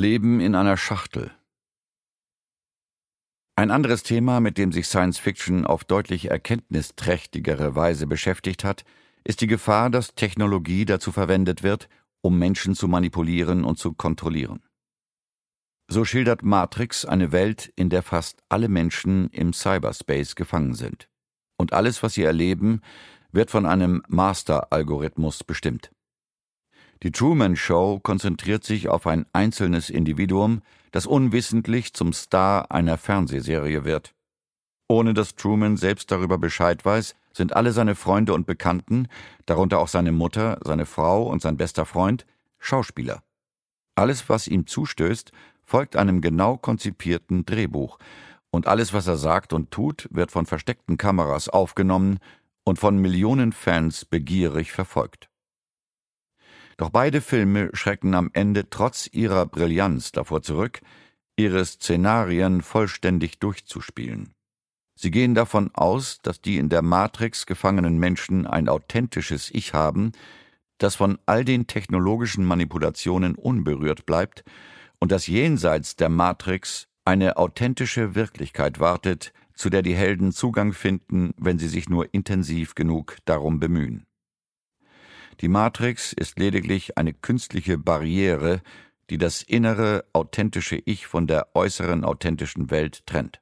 Leben in einer Schachtel. Ein anderes Thema, mit dem sich Science Fiction auf deutlich erkenntnisträchtigere Weise beschäftigt hat, ist die Gefahr, dass Technologie dazu verwendet wird, um Menschen zu manipulieren und zu kontrollieren. So schildert Matrix eine Welt, in der fast alle Menschen im Cyberspace gefangen sind. Und alles, was sie erleben, wird von einem Master-Algorithmus bestimmt. Die Truman Show konzentriert sich auf ein einzelnes Individuum, das unwissentlich zum Star einer Fernsehserie wird. Ohne dass Truman selbst darüber Bescheid weiß, sind alle seine Freunde und Bekannten, darunter auch seine Mutter, seine Frau und sein bester Freund, Schauspieler. Alles, was ihm zustößt, folgt einem genau konzipierten Drehbuch, und alles, was er sagt und tut, wird von versteckten Kameras aufgenommen und von Millionen Fans begierig verfolgt. Doch beide Filme schrecken am Ende trotz ihrer Brillanz davor zurück, ihre Szenarien vollständig durchzuspielen. Sie gehen davon aus, dass die in der Matrix gefangenen Menschen ein authentisches Ich haben, das von all den technologischen Manipulationen unberührt bleibt und das jenseits der Matrix eine authentische Wirklichkeit wartet, zu der die Helden Zugang finden, wenn sie sich nur intensiv genug darum bemühen. Die Matrix ist lediglich eine künstliche Barriere, die das innere, authentische Ich von der äußeren, authentischen Welt trennt.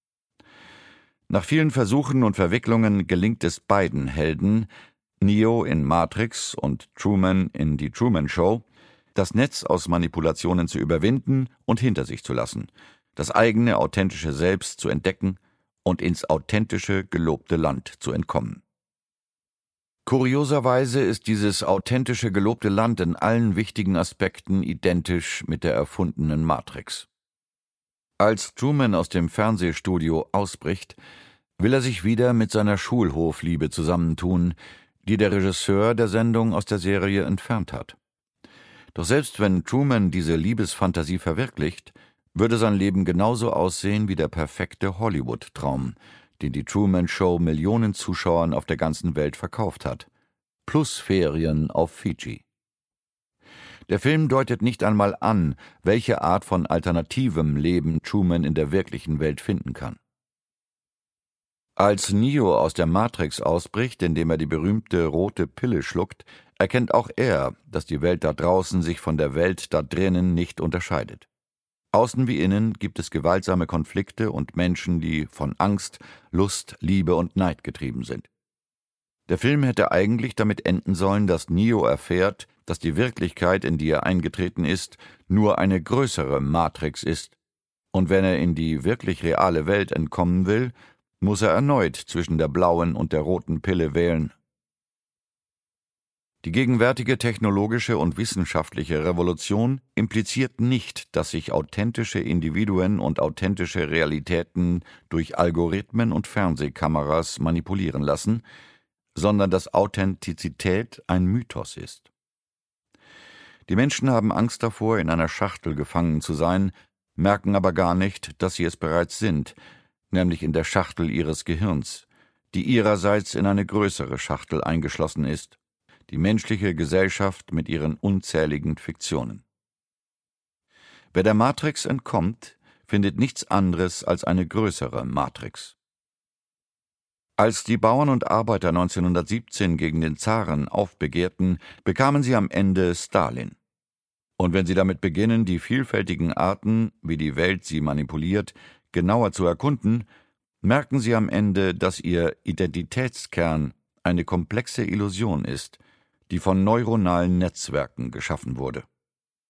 Nach vielen Versuchen und Verwicklungen gelingt es beiden Helden, Neo in Matrix und Truman in die Truman Show, das Netz aus Manipulationen zu überwinden und hinter sich zu lassen, das eigene authentische Selbst zu entdecken und ins authentische, gelobte Land zu entkommen. Kurioserweise ist dieses authentische, gelobte Land in allen wichtigen Aspekten identisch mit der erfundenen Matrix. Als Truman aus dem Fernsehstudio ausbricht, will er sich wieder mit seiner Schulhofliebe zusammentun, die der Regisseur der Sendung aus der Serie entfernt hat. Doch selbst wenn Truman diese Liebesfantasie verwirklicht, würde sein Leben genauso aussehen wie der perfekte Hollywood-Traum, den die Truman Show Millionen Zuschauern auf der ganzen Welt verkauft hat. Plus Ferien auf Fidschi. Der Film deutet nicht einmal an, welche Art von alternativem Leben Truman in der wirklichen Welt finden kann. Als Neo aus der Matrix ausbricht, indem er die berühmte rote Pille schluckt, erkennt auch er, dass die Welt da draußen sich von der Welt da drinnen nicht unterscheidet. Außen wie innen gibt es gewaltsame Konflikte und Menschen, die von Angst, Lust, Liebe und Neid getrieben sind. Der Film hätte eigentlich damit enden sollen, dass Neo erfährt, dass die Wirklichkeit, in die er eingetreten ist, nur eine größere Matrix ist. Und wenn er in die wirklich reale Welt entkommen will, muss er erneut zwischen der blauen und der roten Pille wählen. Die gegenwärtige technologische und wissenschaftliche Revolution impliziert nicht, dass sich authentische Individuen und authentische Realitäten durch Algorithmen und Fernsehkameras manipulieren lassen, sondern dass Authentizität ein Mythos ist. Die Menschen haben Angst davor, in einer Schachtel gefangen zu sein, merken aber gar nicht, dass sie es bereits sind, nämlich in der Schachtel ihres Gehirns, die ihrerseits in eine größere Schachtel eingeschlossen ist, die menschliche Gesellschaft mit ihren unzähligen Fiktionen. Wer der Matrix entkommt, findet nichts anderes als eine größere Matrix. Als die Bauern und Arbeiter 1917 gegen den Zaren aufbegehrten, bekamen sie am Ende Stalin. Und wenn sie damit beginnen, die vielfältigen Arten, wie die Welt sie manipuliert, genauer zu erkunden, merken sie am Ende, dass ihr Identitätskern eine komplexe Illusion ist, die von neuronalen Netzwerken geschaffen wurde.